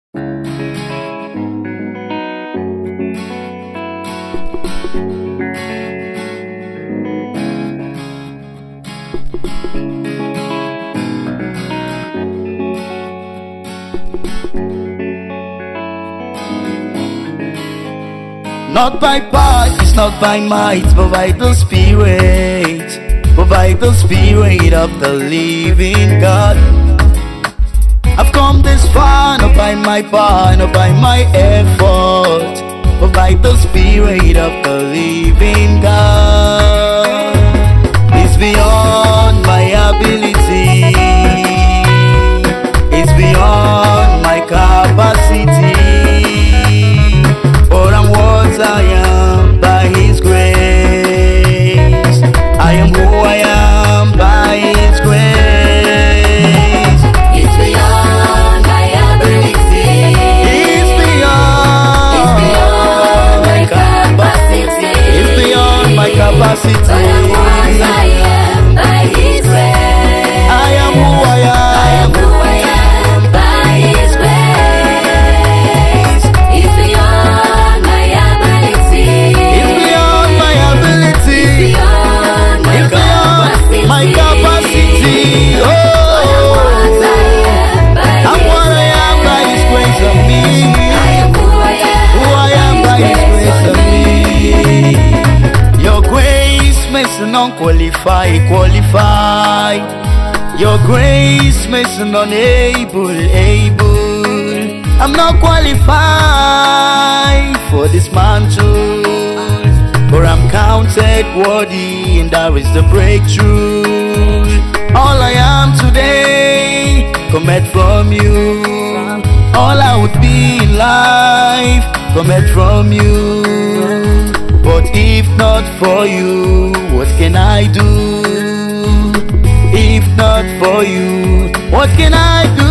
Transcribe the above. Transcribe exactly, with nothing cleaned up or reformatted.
Not by power, it's not by might, but by the Spirit, but by the Spirit of the living God. I've come this far, not by my power, not by my effort, but by the Spirit of the living God. It's beyond my ability, it's beyond my capacity, but I'm what I am by His grace. I am who I am by His grace. It's beyond my ability. It's beyond, It's beyond my capacity. It's beyond my capacity. But I'm what I am by His grace. I am who I am. I am who I am by His grace. It's beyond my ability. It's beyond my ability. It's beyond my It's beyond my capacity. But I'm what I am by I'm His what I am by His grace of me. I am who I am. Who I am by His grace of me. Your grace makes an unqualified qualify. Your grace makes an unable able. I'm not qualified for this mantle, but I'm counted worthy, and that is the breakthrough. All I am today, cometh from you. All I would be in life, cometh from you. But if not for you, what can I do? If not for you, what can I do?